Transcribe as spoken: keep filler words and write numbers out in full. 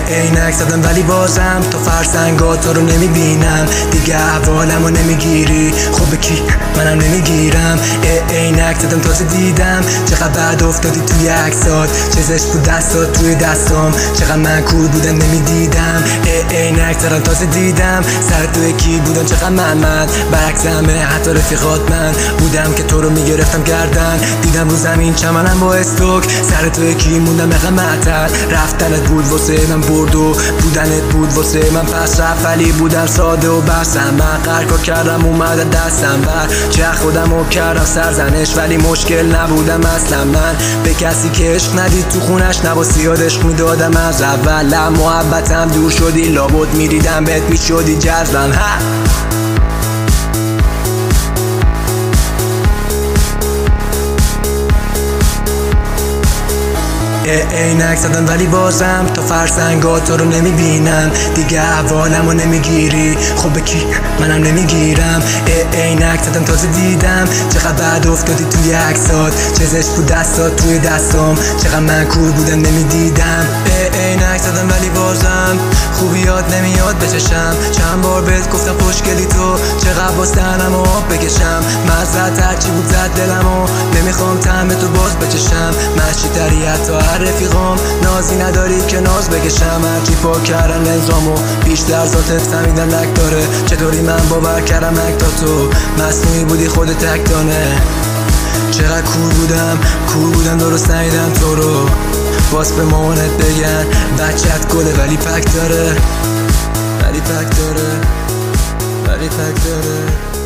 عینک زدم ولی بازم تا فرسنگا تو رو نمیبینم دیگه، احوالمو نمیگیری خب به کی منم نمیگیرم. عینک زدم تازه دیدم چقدر بعد افتادی توی عکسات، چه زشت بود دستات روی دستام، چقدر من کور بودم نمیدیدم. عینک زدم تازه دیدم سر تو یکی بودم، چقدر محمد برعکس همه حتی رفیقات من بودم که تو رو میگرفتم گردن. دیدم رو زمین چمنم با استوک، سر تو یکی موندم اقل معطل. رفتنت بود واسه من برد و بودنت بود واسه من پس رفت، ولی بودم ساده و بسم. من قرکا کردم اومد دستم بر چه خودم رو کردم سرزنش، ولی مشکل نبودم اصلا من به کسی که عشق ندید تو خونش نباسی عشق میدادم از اول. محبتم دور شدی لابد میریدم بهت میشدی جذبم. عینک زدم ولی بازم تا فرسنگا تو رو نمیبینم دیگه، احوالمو نمیگیری خب به کی منم نمیگیرم. عینک زدم تازه دیدم چقدر بعد افتادی توی عکسات، چه زشت بود دستات توی دستام، چقدر من کور بودم نمیدیدم. عینک زدم ولی بازم خوبیات نمیاد بچشم، چند بار بهت گفتم خوشگلی تو چقدر باز تنمو بکشم. مزد هرچی بود زد دلمو نمیخوام طعم تو باز بچشم. مشی تری حتی هر رفیقام نازی نداری که ناز بکشم. هرچی پاک کردم لنزامو بیشتر ذاتت فهمیدم لک داره، چطوری من باور کردم لک تا تو مصنوعی بودی خودت تکدانه. چقدر کور بودم کور بودم درست ندیدم تو رو، باز به مامانت بگن بچت گله ولی پک داره، ولی پک داره، ولی پک داره.